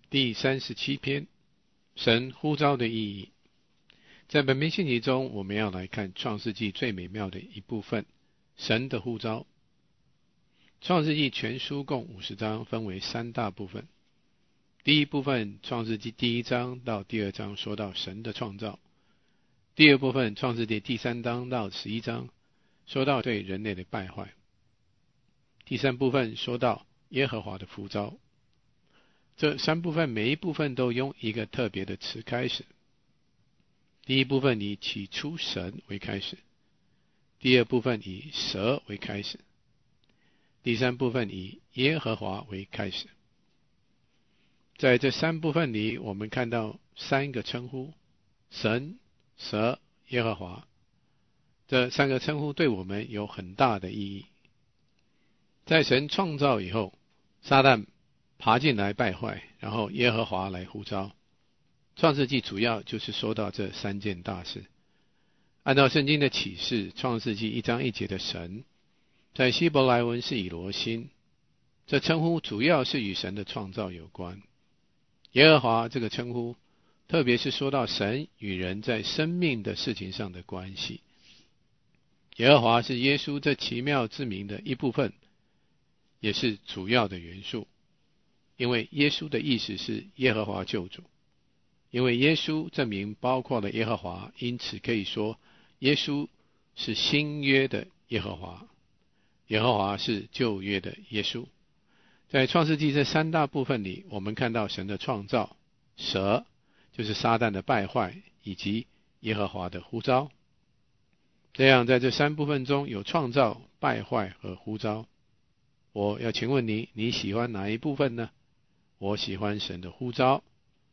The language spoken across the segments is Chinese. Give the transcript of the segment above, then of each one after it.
第37篇，神呼召的意义。在本篇信息中，我们要来看创世纪最美妙的一部分，神的呼召。创世纪全书共50章，分为3大部分。第一部分，创世纪第1章到第2章说到神的创造。第二部分，创世纪第3章到11章说到对人类的败坏。第三部分说到耶和华的呼召。这3部分每一部分都用一个特别的词开始。第一部分以起初神为开始，第二部分以蛇为开始，第三部分以耶和华为开始。在这3部分里，我们看到3个称呼：神、蛇、耶和华。这3个称呼对我们有很大的意义。在神创造以后，撒旦爬进来败坏，然后耶和华来呼召。创世纪主要就是说到这3件大事。按照圣经的启示，创世纪1章1节的神，在希伯来文是以罗辛，这称呼主要是与神的创造有关。耶和华这个称呼，特别是说到神与人在生命的事情上的关系。耶和华是耶稣这奇妙之名的一部分，也是主要的元素。因为耶稣的意思是耶和华救主，因为耶稣这名包括了耶和华，因此可以说耶稣是新约的耶和华，耶和华是旧约的耶稣。在创世纪这3大部分里，我们看到神的创造，蛇就是撒旦的败坏，以及耶和华的呼召。这样在这3部分中有创造、败坏和呼召。我要请问你，你喜欢哪一部分呢？我喜欢神的呼召。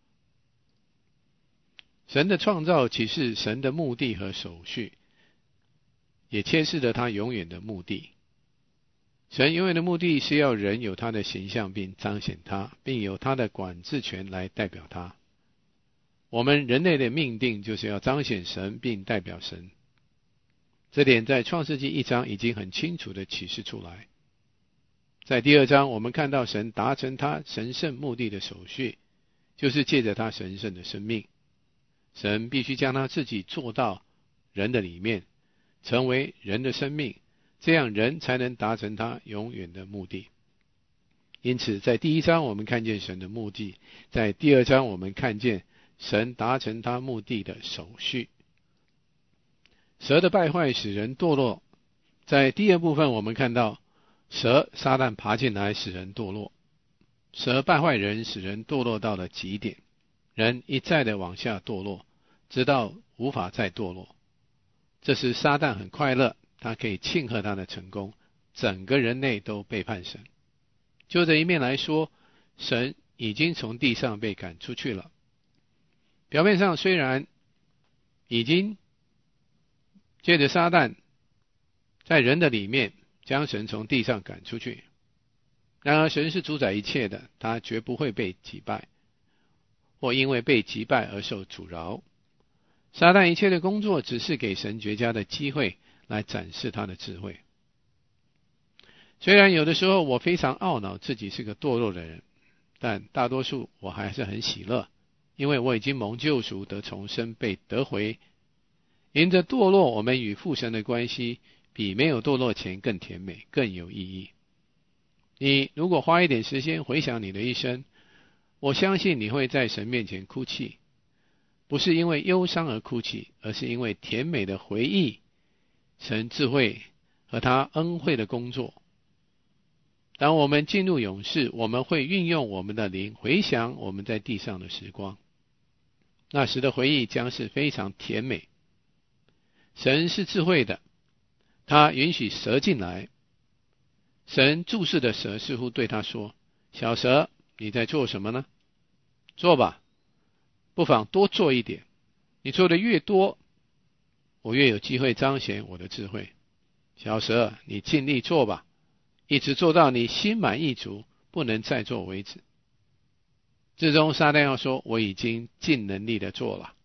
神的创造启示神的目的和手续，也揭示了他永远的目的。神永远的目的是要人有他的形象并彰显他，并有他的管制权来代表他。我们人类的命定就是要彰显神并代表神。这点在创世纪1章已经很清楚地启示出来。在第2章，我们看到神达成他神圣目的的手续，就是借着他神圣的生命。神必须将他自己做到人的里面，成为人的生命，这样人才能达成他永远的目的。因此在第1章我们看见神的目的，在第2章我们看见神达成他目的的手续。蛇的败坏使人堕落，在第2部分我们看到蛇撒旦爬进来使人堕落，蛇败坏人，使人堕落到了极点，人一再的往下堕落，直到无法再堕落。这时撒旦很快乐，他可以庆贺他的成功，整个人类都背叛神。就这一面来说，神已经从地上被赶出去了。表面上虽然已经借着撒旦在人的里面将神从地上赶出去，然而神是主宰一切的，他绝不会被击败，或因为被击败而受阻挠。撒旦一切的工作只是给神绝佳的机会来展示他的智慧。虽然有的时候我非常懊恼自己是个堕落的人，但大多数我还是很喜乐，因为我已经蒙救赎，得重生，被得回。因着堕落，我们与父神的关系比没有堕落前更甜美，更有意义。你如果花一点时间回想你的一生，我相信你会在神面前哭泣，不是因为忧伤而哭泣，而是因为甜美的回忆神智慧和他恩惠的工作。当我们进入永世，我们会运用我们的灵回想我们在地上的时光，那时的回忆将是非常甜美。神是智慧的，他允许蛇进来。神注视的蛇似乎对他说：小蛇，你在做什么呢？做吧，不妨多做一点，你做的越多，我越有机会彰显我的智慧。小蛇，你尽力做吧，一直做到你心满意足，不能再做为止。最终撒旦要说：我已经尽能力的做了。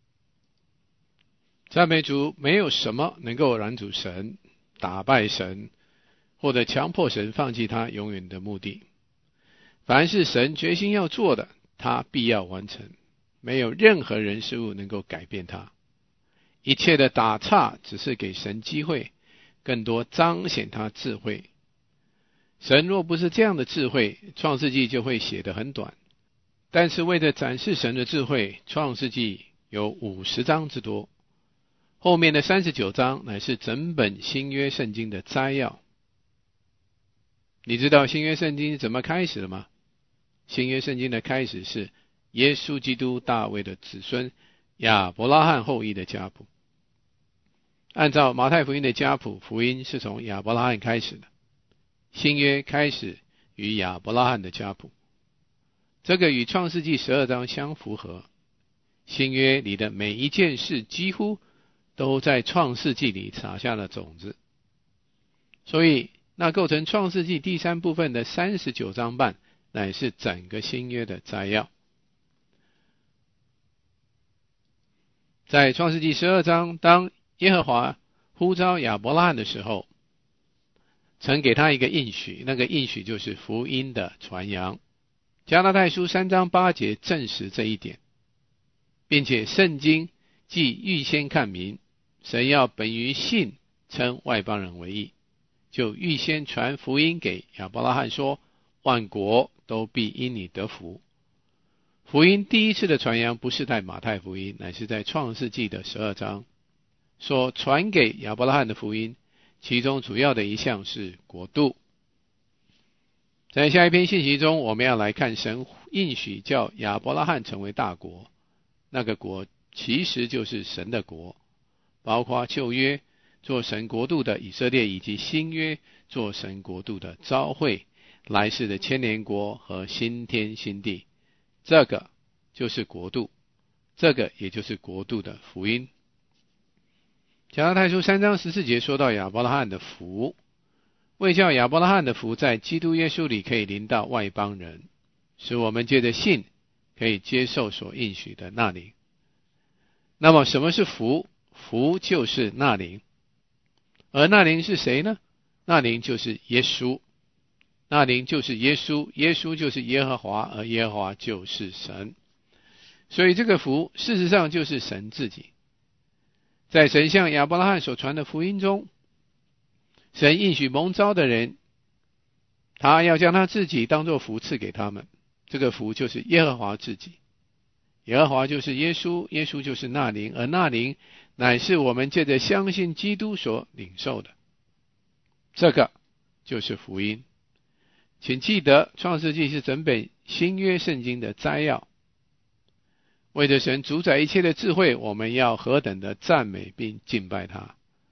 赞美主，没有什么能够拦阻神、打败神，或者强迫神放弃他永远的目的。凡是神决心要做的， 他必要完成，没有任何人事物能够改变他。一切的打岔只是给神机会，更多彰显他智慧。神若不是这样的智慧，创世纪就会写得很短。但是为了展示神的智慧，创世纪有50章之多，后面的39章乃是整本新约圣经的摘要。你知道新约圣经怎么开始的吗？新约圣经的开始是耶稣基督大卫的子孙亚伯拉罕后裔的家谱。按照马太福音的家谱，福音是从亚伯拉罕开始的，新约开始与亚伯拉罕的家谱，这个与创世纪12章相符合。新约里的每一件事几乎都在创世纪里撒下了种子，所以那构成创世纪第3部分的39章半乃是整个新约的摘要。在创世纪12章，当耶和华呼召亚伯拉罕的时候，曾给他一个应许，那个应许就是福音的传扬。加拉太书3章8节证实这一点，并且圣经既预先看明，神要本于信称外邦人为义，就预先传福音给亚伯拉罕说，万国都必因你得福。福音第一次的传扬不是在马太福音，乃是在创世纪的12章所传给亚伯拉罕的福音，其中主要的一项是国度。在下一篇信息中，我们要来看神应许叫亚伯拉罕成为大国，那个国其实就是神的国，包括旧约做神国度的以色列，以及新约做神国度的召会，来世的千年国和新天新地。这个就是国度，这个也就是国度的福音。加拉太书3章14节说到亚伯拉罕的福，为叫亚伯拉罕的福在基督耶稣里可以临到外邦人，使我们借着信可以接受所应许的那灵。那么什么是福？福就是那灵，而那灵是谁呢？那灵就是耶稣，那灵就是耶稣，耶稣就是耶和华，而耶和华就是神。所以这个福事实上就是神自己。在神向亚伯拉罕所传的福音中，神应许蒙召的人，他要将他自己当作福赐给他们，这个福就是耶和华自己。耶和华就是耶稣，耶稣就是那灵，而那灵乃是我们借着相信基督所领受的，这个就是福音。请记得，创世纪是整本新约圣经的摘要。为着神主宰一切的智慧，我们要何等的赞美并敬拜他。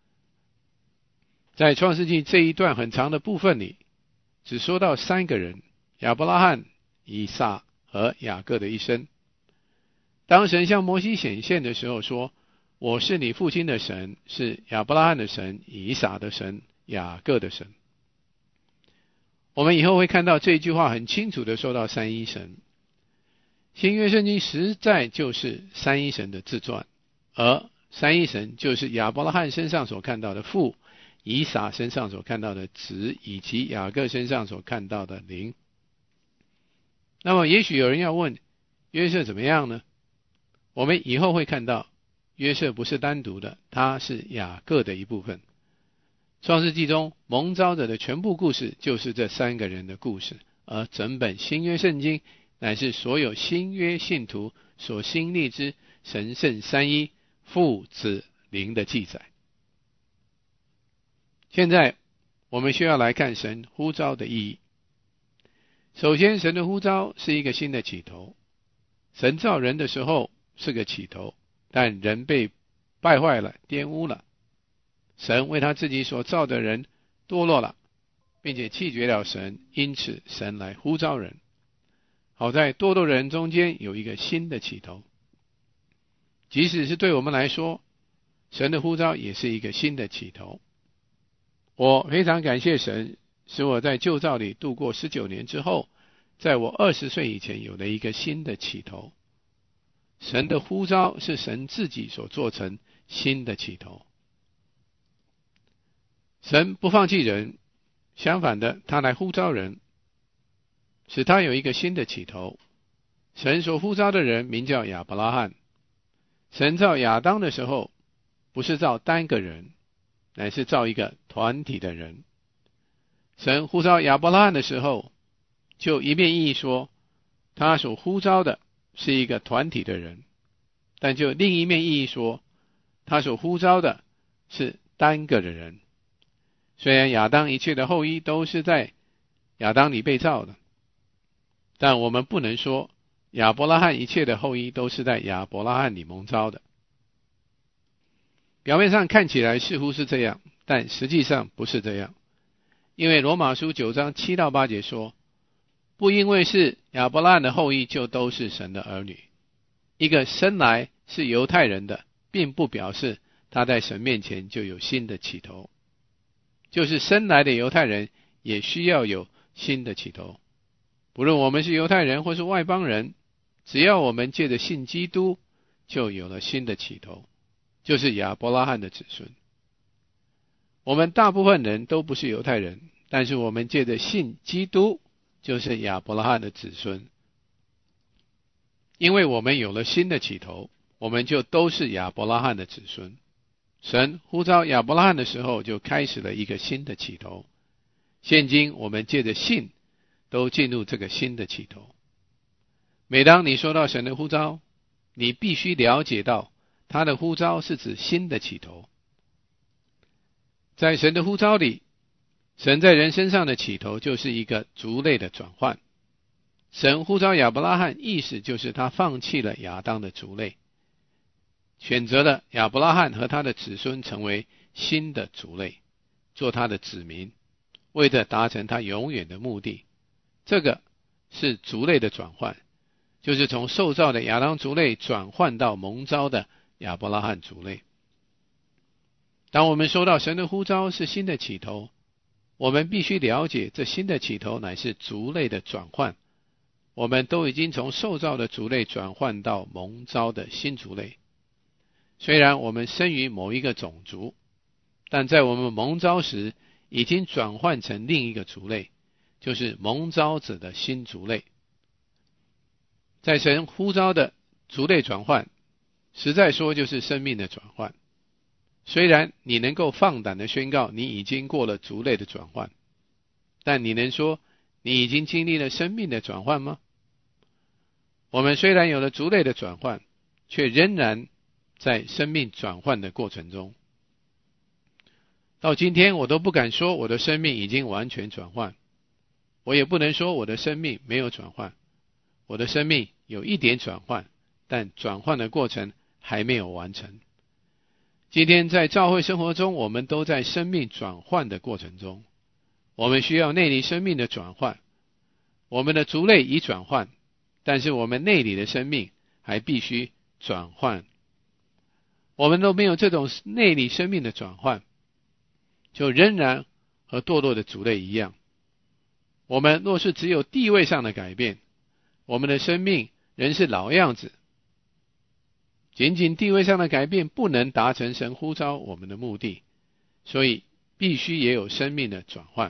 在创世纪这一段很长的部分里，只说到3个人，亚伯拉罕、以撒和雅各的一生。当神向摩西显现的时候说，我是你父亲的神，是亚伯拉罕的神、以撒的神、雅各的神。我们以后会看到这句话很清楚的说到三一神。新约圣经实在就是三一神的自传，而三一神就是亚伯拉罕身上所看到的父，以撒身上所看到的子，以及雅各身上所看到的灵。那么也许有人要问，约瑟怎么样呢？我们以后会看到，约瑟不是单独的，他是雅各的一部分。创世纪中蒙召者的全部故事就是这3个人的故事，而整本新约圣经乃是所有新约信徒所心立之神圣三一父子灵的记载。现在我们需要来看神呼召的意义。首先，神的呼召是一个新的起头。神造人的时候是个起头，但人被败坏了，玷污了。神为他自己所造的人堕落了，并且弃绝了神，因此神来呼召人。好在堕落人中间有一个新的起头。即使是对我们来说，神的呼召也是一个新的起头。我非常感谢神，使我在旧造里度过19年之后，在我20岁以前有了一个新的起头。神的呼召是神自己所做成新的起头。神不放弃人，相反的，他来呼召人，使他有一个新的起头。 神所呼召的人名叫亚伯拉罕。神造亚当的时候，不是造单个人，乃是造一个团体的人。神呼召亚伯拉罕的时候，就一面意义说，他所呼召的是一个团体的人，但就另一面意义说，他所呼召的是单个的人。虽然亚当一切的后裔都是在亚当里被造的，但我们不能说亚伯拉罕一切的后裔都是在亚伯拉罕里蒙召的。表面上看起来似乎是这样，但实际上不是这样。因为罗马书9章7到8节说，不因为是亚伯拉罕的后裔就都是神的儿女。一个生来是犹太人的，并不表示他在神面前就有新的起头。就是生来的犹太人也需要有新的起头。不论我们是犹太人或是外邦人，只要我们借着信基督，就有了新的起头，就是亚伯拉罕的子孙。我们大部分人都不是犹太人，但是我们借着信基督，就是亚伯拉罕的子孙。因为我们有了新的起头，我们就都是亚伯拉罕的子孙。神呼召亚伯拉罕的时候，就开始了一个新的起头。现今我们借着信，都进入这个新的起头。每当你收到神的呼召，你必须了解到，他的呼召是指新的起头。在神的呼召里，神在人身上的起头就是一个族类的转换。神呼召亚伯拉罕，意思就是他放弃了亚当的族类，选择了亚伯拉罕和他的子孙成为新的族类，做他的子民，为了达成他永远的目的。这个是族类的转换，就是从受造的亚当族类转换到蒙召的亚伯拉罕族类。当我们收到神的呼召是新的起头，我们必须了解这新的起头乃是族类的转换。我们都已经从受造的族类转换到蒙召的新族类。虽然我们生于某一个种族，但在我们蒙召时已经转换成另一个族类，就是蒙召者的新族类。在神呼召的族类转换，实在说就是生命的转换。虽然你能够放胆的宣告你已经过了族类的转换，但你能说你已经经历了生命的转换吗？我们虽然有了族类的转换，却仍然在生命转换的过程中。到今天我都不敢说我的生命已经完全转换，我也不能说我的生命没有转换。我的生命有一点转换，但转换的过程还没有完成。今天在教会生活中，我们都在生命转换的过程中。我们需要内里生命的转换。我们的族类已转换，但是我们内里的生命还必须转换。我们都没有这种内里生命的转换，就仍然和堕落的族类一样。我们若是只有地位上的改变，我们的生命仍是老样子。仅仅地位上的改变不能达成神呼召我们的目的，所以必须也有生命的转换。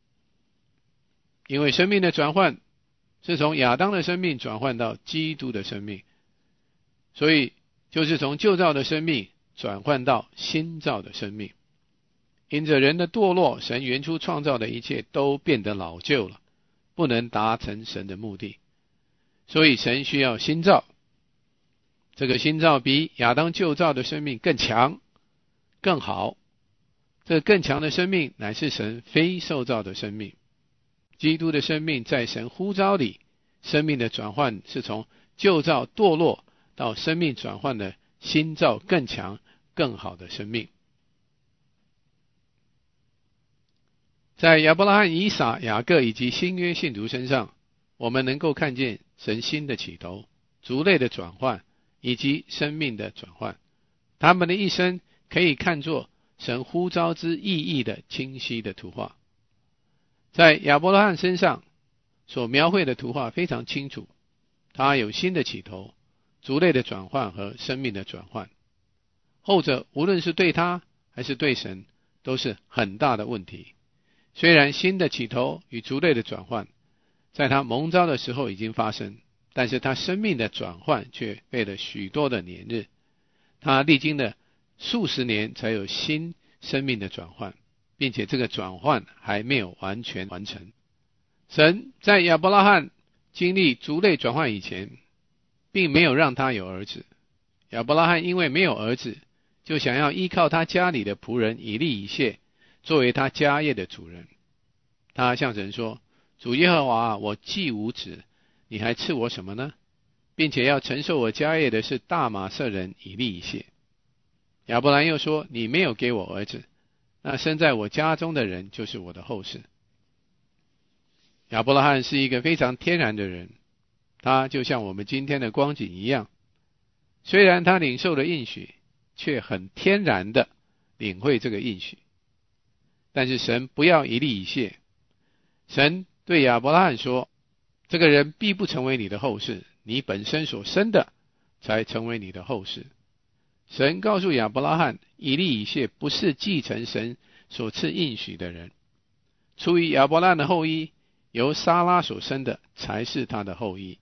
因为生命的转换是从亚当的生命转换到基督的生命，所以就是从旧造的生命转换到新造的生命。因着人的堕落，神原初创造的一切都变得老旧了，不能达成神的目的，所以神需要新造。这个新造比亚当旧造的生命更强更好。这个更强的生命乃是神非受造的生命。基督的生命在神呼召里，生命的转换是从旧造堕落到生命转换的新造更强更好的生命。在亚伯拉罕、以撒、雅各以及新约信徒身上，我们能够看见神新的起头、族类的转换以及生命的转换。他们的一生可以看作神呼召之意义的清晰的图画。在亚伯拉罕身上所描绘的图画非常清楚，他有新的起头、族类的转换和生命的转换。后者无论是对他还是对神都是很大的问题。虽然新的起头与族类的转换在他蒙召的时候已经发生， 但是他生命的转换却费了许多的年日，他历经了数十年才有新生命的转换，并且这个转换还没有完全完成。神在亚伯拉罕经历族类转换以前，并没有让他有儿子。亚伯拉罕因为没有儿子，就想要依靠他家里的仆人以利以谢作为他家业的主人。他向神说：主耶和华，我既无子，你还赐我什么呢？并且要承受我家业的是大马色人以利以谢。亚伯兰又说：你没有给我儿子，那生在我家中的人就是我的后世。亚伯拉罕是一个非常天然的人，他就像我们今天的光景一样，虽然他领受了应许，却很天然的领会这个应许。但是神不要以利以谢，神对亚伯拉罕说：这个人必不成为你的后世，你本身所生的才成为你的后世。神告诉亚伯拉罕，以利以谢不是继承神所赐应许的人，出于亚伯拉罕的后裔，由撒拉所生的才是他的后裔。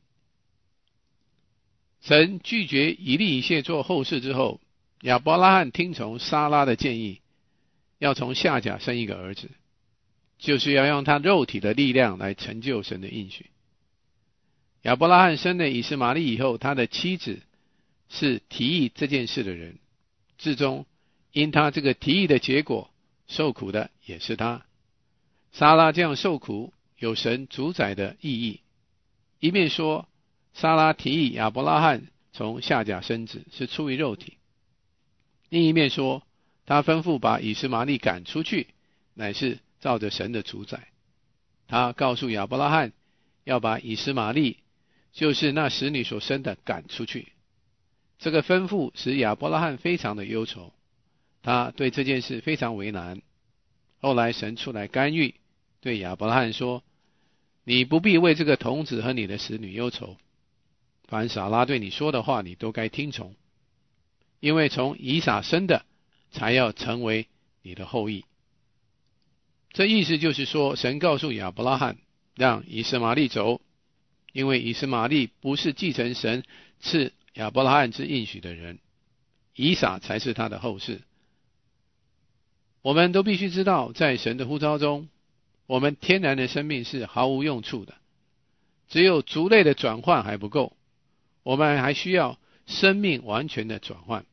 神拒绝以利以谢做后世之后，亚伯拉罕听从撒拉的建议，要从夏甲生一个儿子，就是要用他肉体的力量来成就神的应许。亚伯拉罕生了以实玛利以后，他的妻子是提议这件事的人，至终因他这个提议的结果，受苦的也是他。撒拉这样受苦，有神主宰的意义。一面说撒拉提议亚伯拉罕从夏甲生子是出于肉体，另一面说他吩咐把以实玛利赶出去，乃是照着神的主宰。他告诉亚伯拉罕要把以实玛利，就是那使女所生的赶出去。这个吩咐使亚伯拉罕非常的忧愁，他对这件事非常为难。后来神出来干预，对亚伯拉罕说：你不必为这个童子和你的使女忧愁，凡撒拉对你说的话，你都该听从，因为从以撒生的才要成为你的后裔。这意思就是说，神告诉亚伯拉罕让以实玛利走，因为以实玛利不是继承神赐亚伯拉罕之应许的人，以撒才是他的后世。我们都必须知道，在神的呼召中，我们天然的生命是毫无用处的，只有族类的转换还不够，我们还需要生命完全的转换。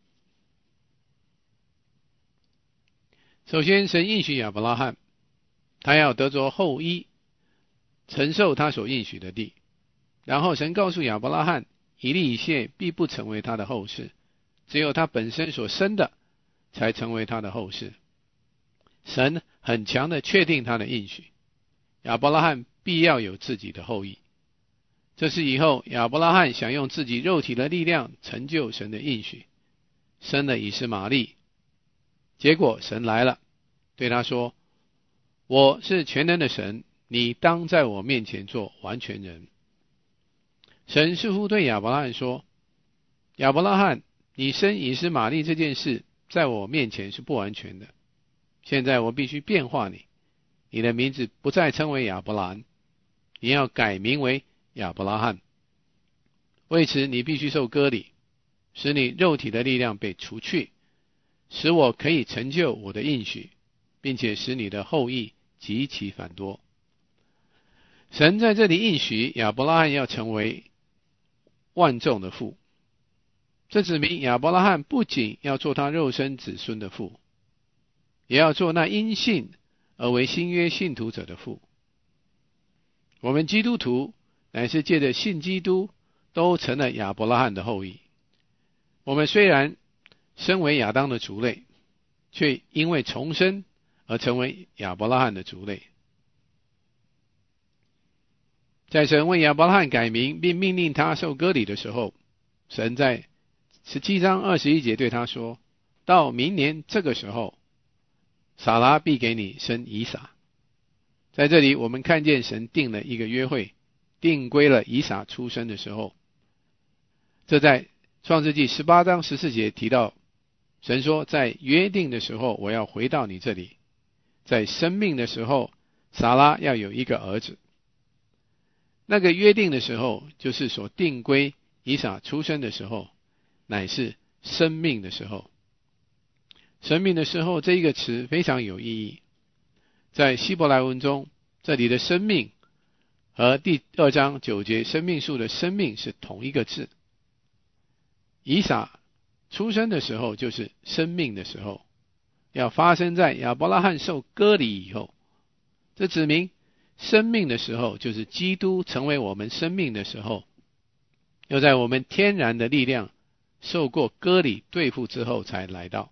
首先，神应许亚伯拉罕，他要得着后裔，承受他所应许的地。然后神告诉亚伯拉罕，以利以谢必不成为他的后世，只有他本身所生的才成为他的后世。神很强的确定他的应许，亚伯拉罕必要有自己的后裔。这是以后亚伯拉罕想用自己肉体的力量成就神的应许，生了以实玛利。结果神来了，对他说：我是全能的神，你当在我面前做完全人。神似乎对亚伯拉罕说：亚伯拉罕，你生以实玛利这件事在我面前是不完全的，现在我必须变化你，你的名字不再称为亚伯兰，你要改名为亚伯拉罕。为此你必须受割礼，使你肉体的力量被除去，使我可以成就我的应许，并且使你的后裔极其繁多。神在这里应许亚伯拉罕要成为万众的父，这指明亚伯拉罕不仅要做他肉身子孙的父，也要做那因信而为新约信徒者的父。我们基督徒乃是借着信基督，都成了亚伯拉罕的后裔。我们虽然身为亚当的族类，却因为重生而成为亚伯拉罕的族类。在神为亚伯拉罕改名并命令他受割礼的时候，神在17章21节对他说：到明年这个时候，撒拉必给你生以撒。在这里我们看见神定了一个约会，定规了以撒出生的时候。这在创世纪18章14节提到，神说在约定的时候我要回到你这里，在生命的时候撒拉要有一个儿子。 那个约定的时候，就是所定规以撒出生的时候，乃是生命的时候。生命的时候这一个词非常有意义，在希伯来文中，这里的生命和第2章9节生命树的生命是同一个字。以撒出生的时候就是生命的时候，要发生在亚伯拉罕受割礼以后。这指明生命的时候就是基督成为我们生命的时候，又在我们天然的力量受过割礼对付之后才来到。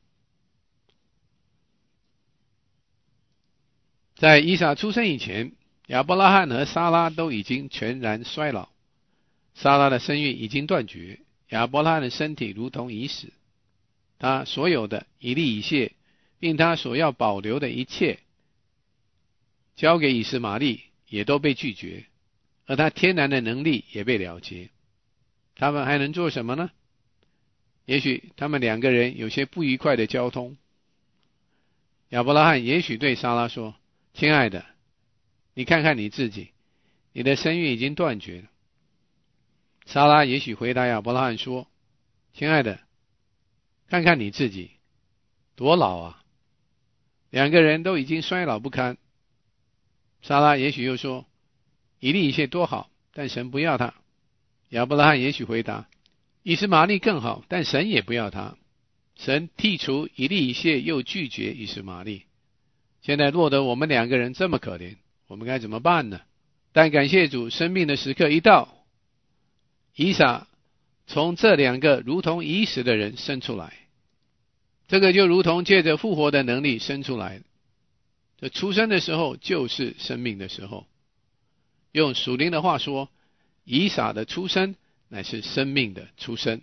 在以撒出生以前，亚伯拉罕和撒拉都已经全然衰老，撒拉的生育已经断绝，亚伯拉罕的身体如同已死，他所有的一粒一屑，并他所要保留的一切交给以实玛利也都被拒绝，而他天然的能力也被了结。他们还能做什么呢？也许他们两个人有些不愉快的交通。亚伯拉罕也许对撒拉说，亲爱的，你看看你自己，你的生育已经断绝了。撒拉也许回答亚伯拉罕说，亲爱的，看看你自己，多老啊，两个人都已经衰老不堪。撒拉也许又说，以利以谢多好，但神不要他。亚伯拉罕也许回答，以实玛利更好，但神也不要他。神剔除以利以谢，又拒绝以实玛利。现在落得我们两个人这么可怜，我们该怎么办呢？但感谢主，生命的时刻一到，以撒从这两个如同已死的人生出来，这个就如同借着复活的能力生出来。这出生的时候就是生命的时候。用属灵的话说，以撒的出生乃是生命的出生。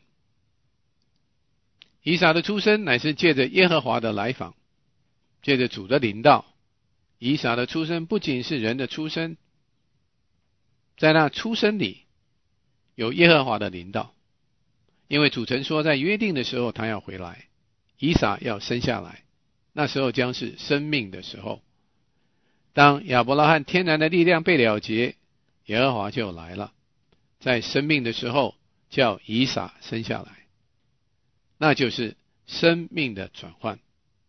以撒的出生乃是借着耶和华的来访，借着主的临到。以撒的出生不仅是人的出生，在那出生里有耶和华的临到，因为主曾说在约定的时候他要回来，以撒要生下来，那时候将是生命的时候。当亚伯拉罕天然的力量被了结，耶和华就来了，在生命的时候叫以撒生下来，那就是生命的转换。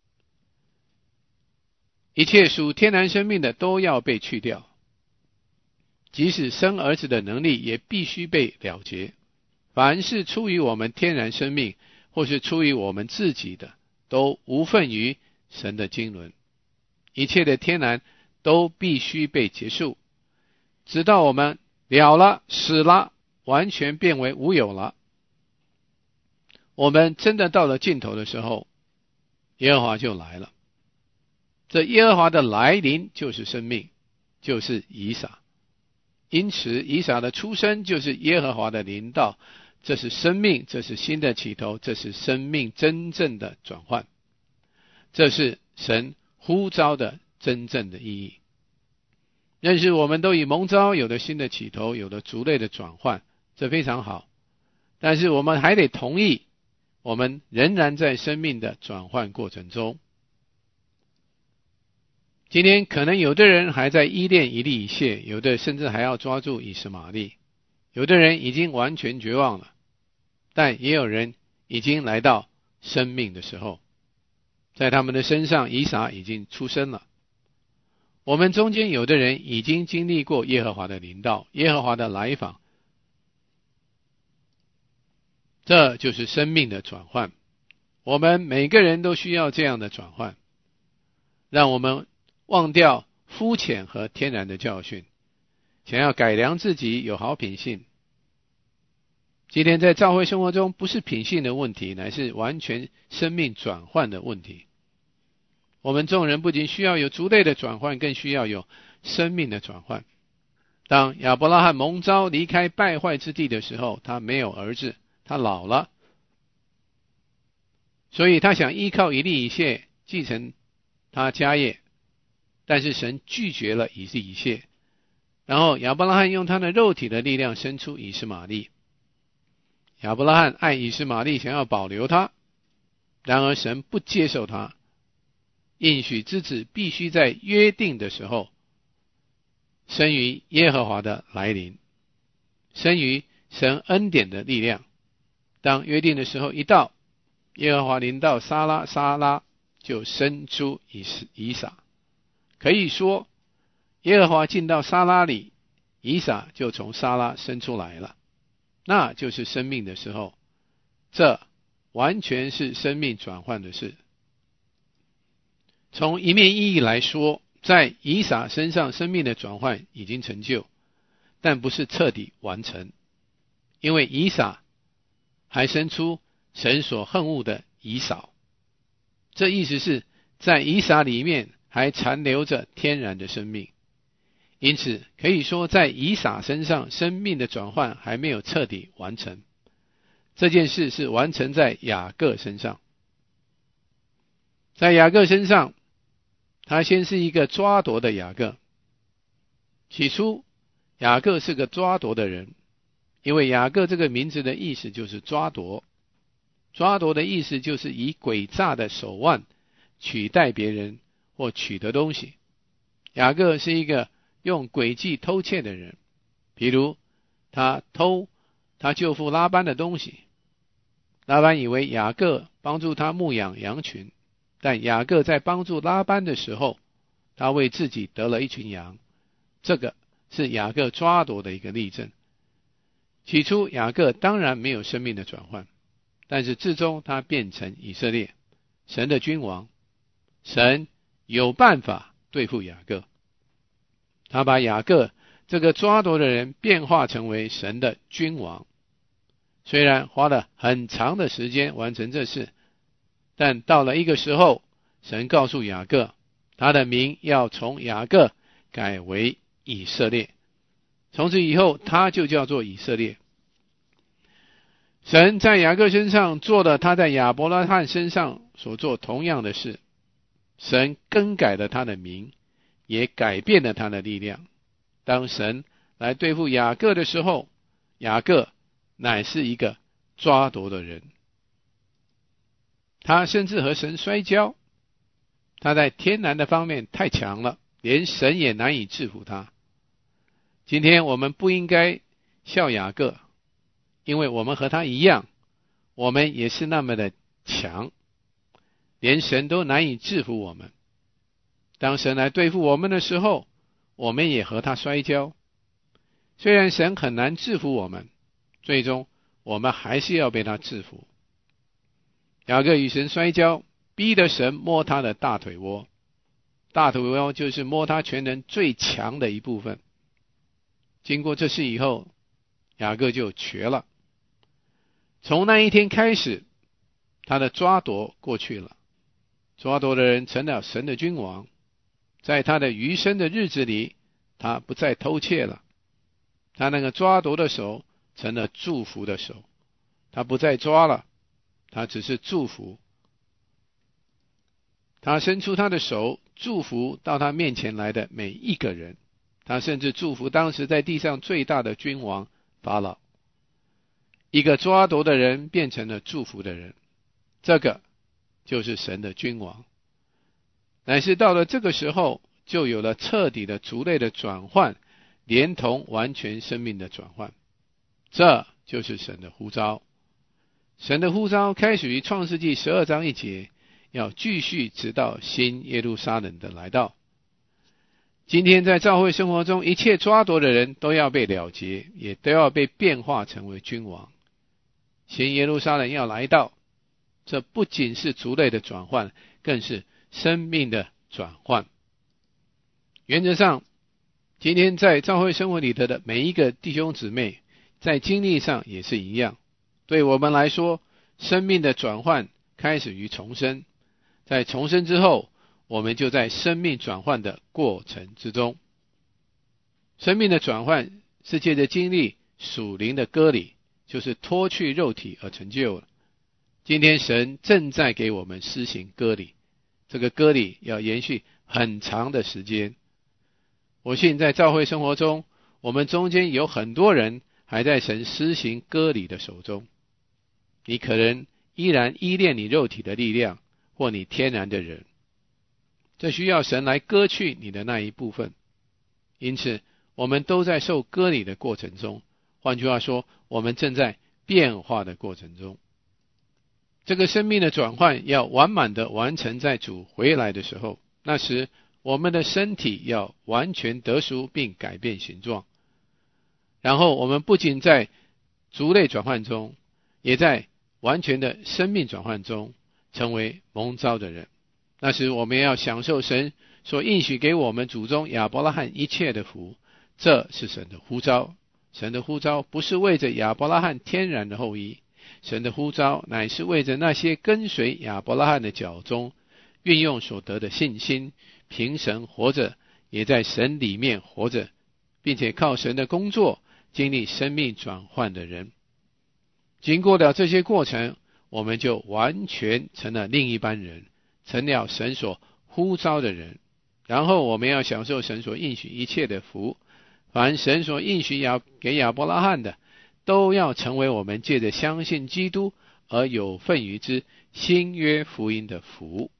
一切属天然生命的都要被去掉，即使生儿子的能力也必须被了结。凡是出于我们天然生命，或是出于我们自己的，都无份于神的经纶。一切的天然都必须被结束，直到我们了了、死了，完全变为无有了。我们真的到了尽头的时候，耶和华就来了。这耶和华的来临就是生命，就是以撒。因此以撒的出生就是耶和华的临到，这是生命，这是新的起头，这是生命真正的转换，这是神呼召的真正的意义。认识我们都已蒙召，有了新的起头，有了族类的转换，这非常好。但是我们还得同意，我们仍然在生命的转换过程中。今天可能有的人还在依恋以利以谢，有的甚至还要抓住以实玛利，有的人已经完全绝望了，但也有人已经来到生命的时候，在他们的身上以撒已经出生了。我们中间有的人已经经历过耶和华的临到，耶和华的来访，这就是生命的转换。我们每个人都需要这样的转换，让我们忘掉肤浅和天然的教训，想要改良自己，有好品性。今天在教会生活中，不是品性的问题，乃是完全生命转换的问题。我们众人不仅需要有族类的转换，更需要有生命的转换。当亚伯拉罕蒙召离开败坏之地的时候，他没有儿子，他老了，所以他想依靠以利以谢继承他家业，但是神拒绝了以利以谢。然后亚伯拉罕用他的肉体的力量生出以实玛利。亚伯拉罕爱以实玛利，想要保留他，然而神不接受他。应许之子必须在约定的时候生于耶和华的来临。 生于神恩典的力量。当约定的时候一到，耶和华临到撒拉，撒拉就生出以撒。可以说，耶和华进到撒拉里，以撒就从撒拉生出来了，那就是生命的时候。这完全是生命转换的事。从一面意义来说，在以撒身上生命的转换已经成就，但不是彻底完成，因为以撒还生出神所恨恶的以扫。这意思是在以撒里面还残留着天然的生命，因此可以说在以撒身上生命的转换还没有彻底完成。这件事是完成在雅各身上。在雅各身上，他先是一个抓夺的雅各。起初雅各是个抓夺的人，因为雅各这个名字的意思就是抓夺。抓夺的意思就是以诡诈的手腕取代别人或取得东西。雅各是一个用诡计偷窃的人，比如他偷他舅父拉班的东西。拉班以为雅各帮助他牧养羊群，但雅各在帮助拉班的时候，他为自己得了一群羊。这个是雅各抓夺的一个例证。起初雅各当然没有生命的转换，但是至终他变成以色列，神的君王。神有办法对付雅各，他把雅各这个抓夺的人变化成为神的君王。虽然花了很长的时间完成这事，但到了一个时候，神告诉雅各，他的名要从雅各改为以色列，从此以后他就叫做以色列。神在雅各身上做了他在亚伯拉罕身上所做同样的事，神更改了他的名，也改变了他的力量。当神来对付雅各的时候，雅各乃是一个抓夺的人，他甚至和神摔跤。他在天然的方面太强了，连神也难以制服他。今天我们不应该笑雅各，因为我们和他一样，我们也是那么的强，连神都难以制服我们。当神来对付我们的时候，我们也和他摔跤。虽然神很难制服我们，最终我们还是要被他制服。雅各与神摔跤，逼得神摸他的大腿窝。大腿窝就是摸他全人最强的一部分。经过这事以后，雅各就瘸了。从那一天开始，他的抓夺过去了，抓夺的人成了神的君王。在他的余生的日子里，他不再偷窃了，他那个抓夺的手成了祝福的手，他不再抓了，他只是祝福。他伸出他的手，祝福到他面前来的每一个人。他甚至祝福当时在地上最大的君王法老。一个抓夺的人变成了祝福的人，这个就是神的君王。乃是到了这个时候，就有了彻底的族类的转换，连同完全生命的转换。这就是神的呼召。神的呼召开始于创世纪12章1节，要继续直到新耶路撒冷的来到。今天在教会生活中，一切抓夺的人都要被了结，也都要被变化成为君王。新耶路撒冷要来到，这不仅是族类的转换，更是生命的转换。原则上，今天在教会生活里头的每一个弟兄姊妹，在经历上也是一样。对我们来说，生命的转换开始于重生，在重生之后，我们就在生命转换的过程之中。生命的转换是借着经历属灵的割礼，就是脱去肉体而成就了。今天神正在给我们施行割礼，这个割礼要延续很长的时间。我信在教会生活中，我们中间有很多人还在神施行割礼的手中。你可能依然依恋你肉体的力量，或你天然的人，这需要神来割去你的那一部分。因此我们都在受割礼的过程中， 换句话说，我们正在变化的过程中。这个生命的转换要完满的完成在主回来的时候，那时我们的身体要完全得赎并改变形状。然后我们不仅在族类转换中，也在完全的生命转换中成为蒙召的人。那时我们要享受神所应许给我们祖宗亚伯拉罕一切的福，这是神的呼召。神的呼召不是为着亚伯拉罕天然的后裔，神的呼召乃是为着那些跟随亚伯拉罕的脚中，运用所得的信心，凭神活着，也在神里面活着，并且靠神的工作经历生命转换的人。经过了这些过程，我们就完全成了另一般人，成了神所呼召的人。然后我们要享受神所应许一切的福，凡神所应许给亚伯拉罕的，都要成为我们借着相信基督而有份于之新约福音的福。